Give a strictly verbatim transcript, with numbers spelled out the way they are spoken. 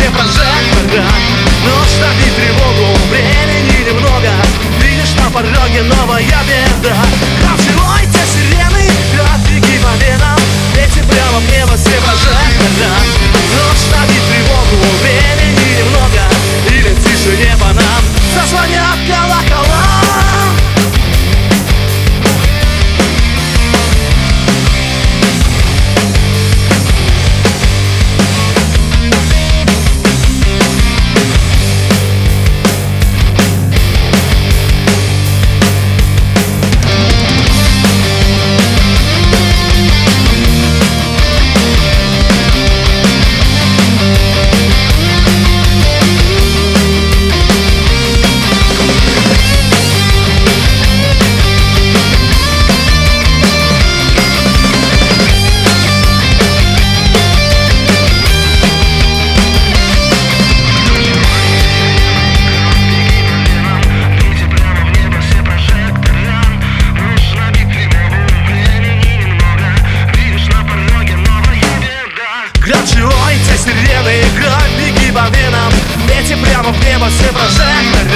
все прожектора. Ночь набит тревогу, времени немного. Видишь, на пороге новая беда. Ой, те сирены, графики по венам. Эти прямо в небо, все прожектора. Ночь набит тревогу, времени немного. Или в тишине по нам зазвонят колокола. Громче, ой, те сирены, кровь, беги по венам. Эти прямо в небо, все прожекторы.